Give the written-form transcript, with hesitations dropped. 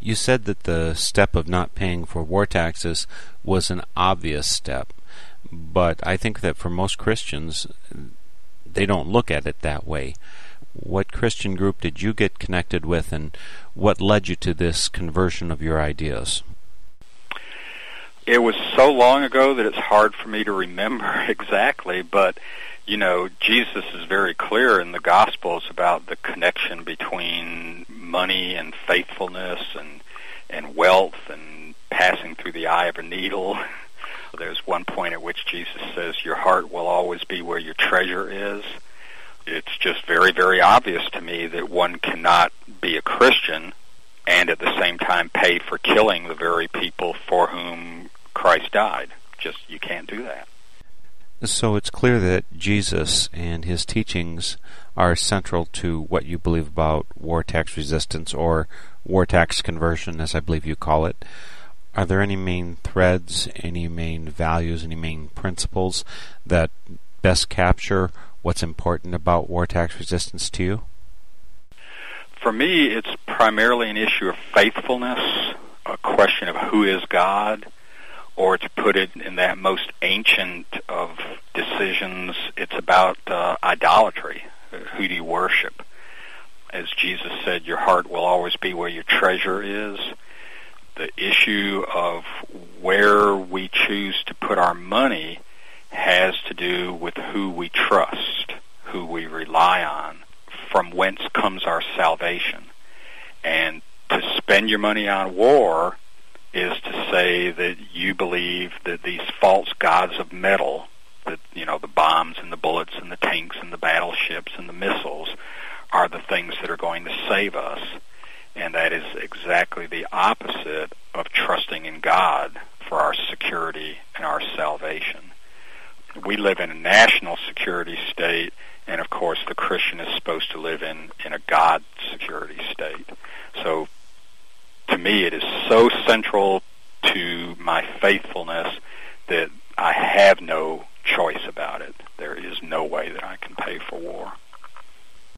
You said that the step of not paying for war taxes was an obvious step, but I think that for most Christians, they don't look at it that way. What Christian group did you get connected with, and what led you to this conversion of your ideas? It was so long ago that it's hard for me to remember exactly, but Jesus is very clear in the Gospels about the connection between money and faithfulness and wealth and passing through the eye of a needle. There's one point at which Jesus says, your heart will always be where your treasure is. It's just very, very obvious to me that one cannot be a Christian and at the same time pay for killing the very people for whom Christ died. Just, you can't do that. So it's clear that Jesus and his teachings are central to what you believe about war tax resistance, or war tax conversion, as I believe you call it. Are there any main threads, any main values, any main principles that best capture what's important about war tax resistance to you? For me, it's primarily an issue of faithfulness, a question of who is God, or to put it in that most ancient of decisions, it's about idolatry. Who do you worship? As Jesus said, your heart will always be where your treasure is. The issue of where we choose to put our money has to do with who we trust, who we rely on, from whence comes our salvation. And to spend your money on war is to say that you believe that these false gods of metal, that the bombs and the bullets and the tanks and the battleships and the missiles, are the things that are going to save us. And that is exactly the opposite of trusting in God for our security and our salvation. We live in a national security state, and of course the Christian is supposed to live in a God security state. So to me it is so central to my faithfulness that I have no choice about it. There is no way that I can pay for war.